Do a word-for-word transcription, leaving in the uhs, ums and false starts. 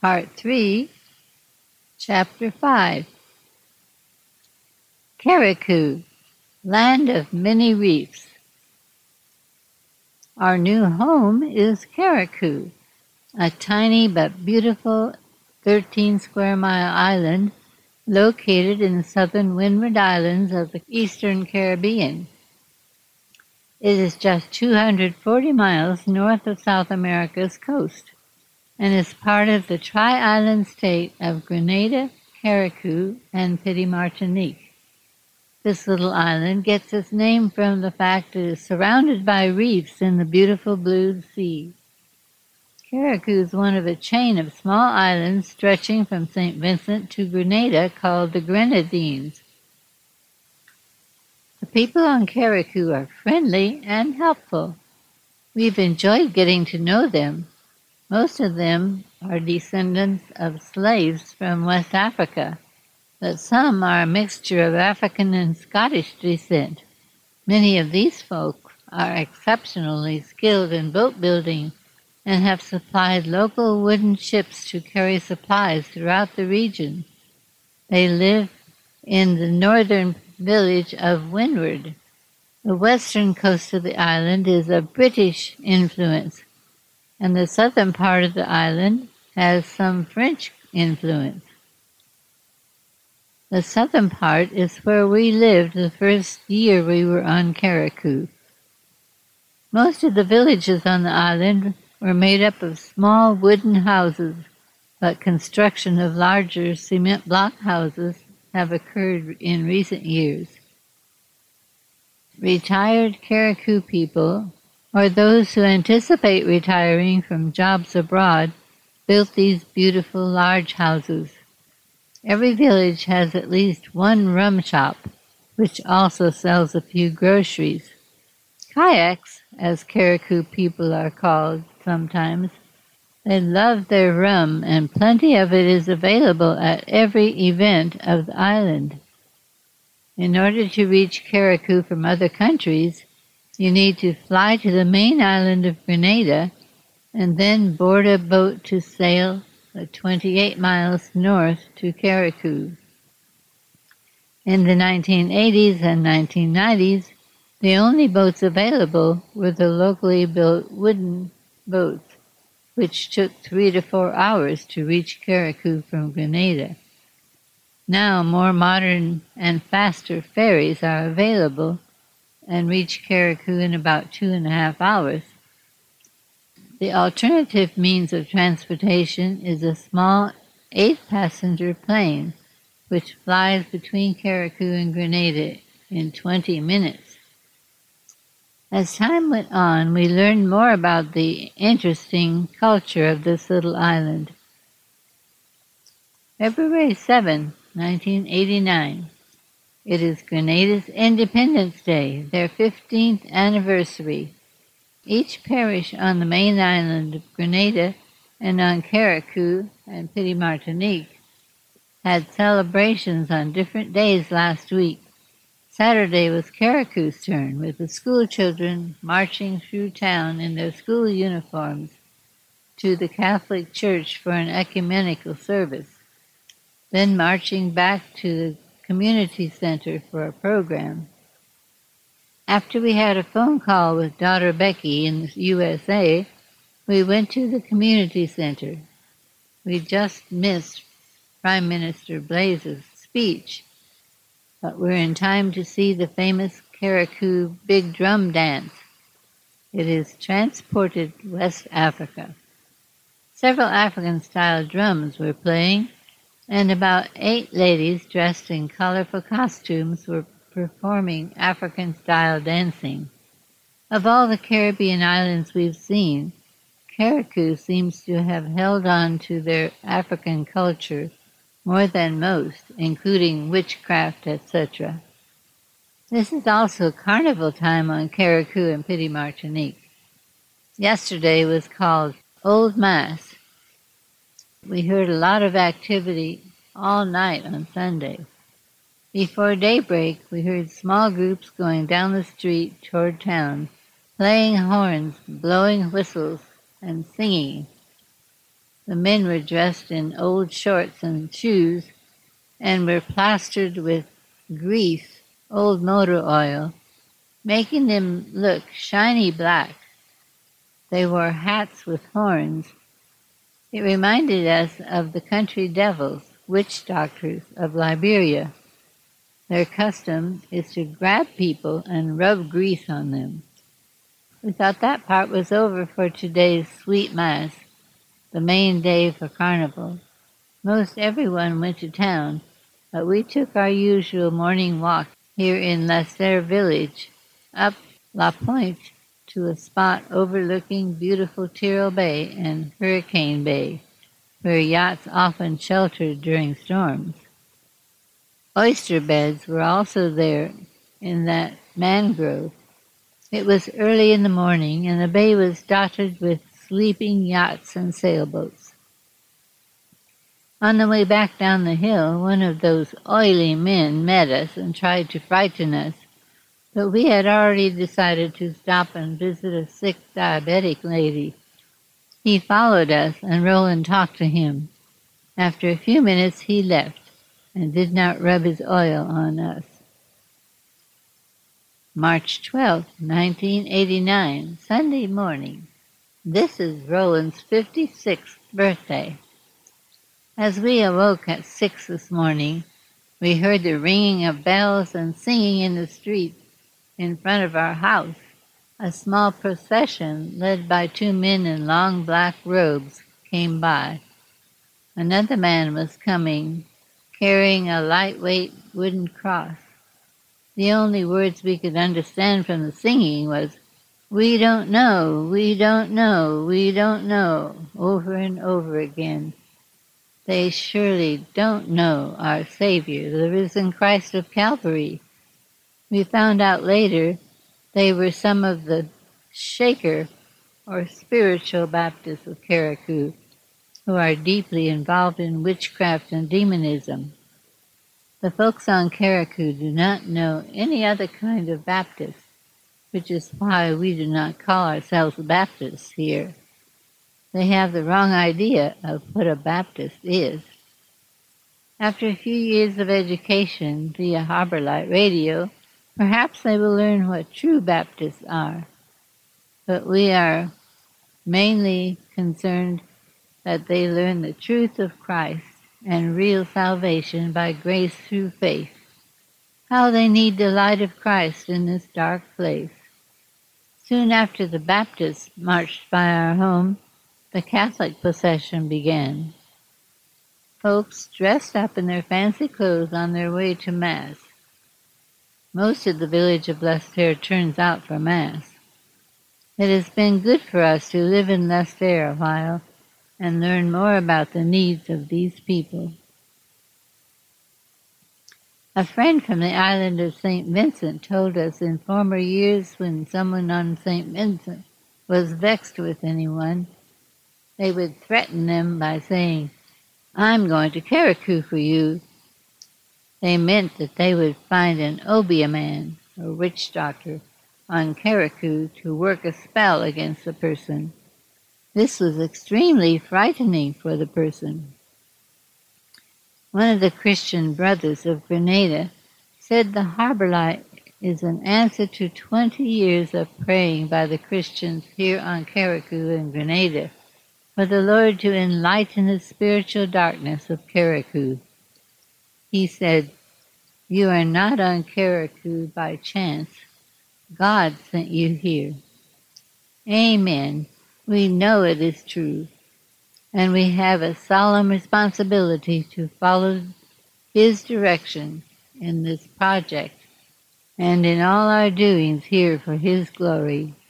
Part three, Chapter five. Carriacou, Land of Many Reefs. Our new home is Carriacou, a tiny but beautiful thirteen square mile island located in the southern Windward Islands of the Eastern Caribbean. It is just two hundred forty miles north of South America's coast and is part of the tri-island state of Grenada, Carriacou, and Petite Martinique. This little island gets its name from the fact it is surrounded by reefs in the beautiful blue sea. Carriacou is one of a chain of small islands stretching from Saint Vincent to Grenada called the Grenadines. The people on Carriacou are friendly and helpful. We've enjoyed getting to know them. Most of them are descendants of slaves from West Africa, but some are a mixture of African and Scottish descent. Many of these folk are exceptionally skilled in boat building and have supplied local wooden ships to carry supplies throughout the region. They live in the northern village of Windward. The western coast of the island is of British influence, and the southern part of the island has some French influence. The southern part is where we lived the first year we were on Carriacou. Most of the villages on the island were made up of small wooden houses, but construction of larger cement block houses have occurred in recent years. Retired Carriacou people, or those who anticipate retiring from jobs abroad, built these beautiful large houses. Every village has at least one rum shop, which also sells a few groceries. Kayaks, as Carriacou people are called sometimes, they love their rum, and plenty of it is available at every event of the island. In order to reach Carriacou from other countries, you need to fly to the main island of Grenada and then board a boat to sail the twenty-eight miles north to Carriacou. In the nineteen eighties and nineteen nineties, the only boats available were the locally built wooden boats, which took three to four hours to reach Carriacou from Grenada. Now more modern and faster ferries are available and reach Carriacou in about two and a half hours. The alternative means of transportation is a small eight-passenger plane, which flies between Carriacou and Grenada in twenty minutes. As time went on, we learned more about the interesting culture of this little island. February seventh, nineteen eighty-nine. It is Grenada's Independence Day, their fifteenth anniversary. Each parish on the main island of Grenada and on Carriacou and Petite Martinique had celebrations on different days last week. Saturday was Carriacou's turn, with the school children marching through town in their school uniforms to the Catholic Church for an ecumenical service, then marching back to the community center for a program. After we had a phone call with daughter Becky in the U S A, we went to the community center. We just missed Prime Minister Blaise's speech, but we're in time to see the famous Carriacou Big Drum Dance. It is transported West Africa. Several African-style drums were playing, and about eight ladies dressed in colorful costumes were performing African-style dancing. Of all the Caribbean islands we've seen, Carriacou seems to have held on to their African culture more than most, including witchcraft, et cetera. This is also carnival time on Carriacou and Petite Martinique. Yesterday was called Old Mass. We heard a lot of activity all night on Sunday. Before daybreak, we heard small groups going down the street toward town, playing horns, blowing whistles, and singing. The men were dressed in old shorts and shoes and were plastered with grease, old motor oil, making them look shiny black. They wore hats with horns. It reminded us of the country devils, witch doctors of Liberia. Their custom is to grab people and rub grease on them. We thought that part was over for today's sweet mass, the main day for carnival. Most everyone went to town, but we took our usual morning walk here in Leicester Village, up La Pointe to a spot overlooking beautiful Tyrrell Bay and Hurricane Bay, where yachts often sheltered during storms. Oyster beds were also there in that mangrove. It was early in the morning, and the bay was dotted with sleeping yachts and sailboats. On the way back down the hill, one of those oily men met us and tried to frighten us, but we had already decided to stop and visit a sick diabetic lady. He followed us, and Roland talked to him. After a few minutes he left and did not rub his oil on us. March twelfth, nineteen eighty-nine, Sunday morning. This is Roland's fifty-sixth birthday. As we awoke at six this morning, we heard the ringing of bells and singing in the street in front of our house. A small procession led by two men in long black robes came by. Another man was coming, carrying a lightweight wooden cross. The only words we could understand from the singing was, "We don't know, we don't know, we don't know," over and over again. They surely don't know our Savior, the risen Christ of Calvary. We found out later they were some of the Shaker or spiritual Baptists of Carriacou, who are deeply involved in witchcraft and demonism. The folks on Carriacou do not know any other kind of Baptist, which is why we do not call ourselves Baptists here. They have the wrong idea of what a Baptist is. After a few years of education via Harbor Light Radio, perhaps they will learn what true Baptists are. But we are mainly concerned that they learn the truth of Christ and real salvation by grace through faith. How they need the light of Christ in this dark place. Soon after the Baptists marched by our home, the Catholic procession began. Folks dressed up in their fancy clothes on their way to Mass. Most of the village of Leicester turns out for Mass. It has been good for us to live in Leicester a while and learn more about the needs of these people. A friend from the island of Saint Vincent told us in former years when someone on Saint Vincent was vexed with anyone, they would threaten them by saying, "I'm going to Carriacou for you." They meant that they would find an obeah man, or witch doctor, on Carriacou to work a spell against the person. This was extremely frightening for the person. One of the Christian brothers of Grenada said the Harbor Light is an answer to twenty years of praying by the Christians here on Carriacou and Grenada for the Lord to enlighten the spiritual darkness of Carriacou. He said, "You are not on Carriacou by chance. God sent you here." Amen. We know it is true, and we have a solemn responsibility to follow His direction in this project and in all our doings here for His glory.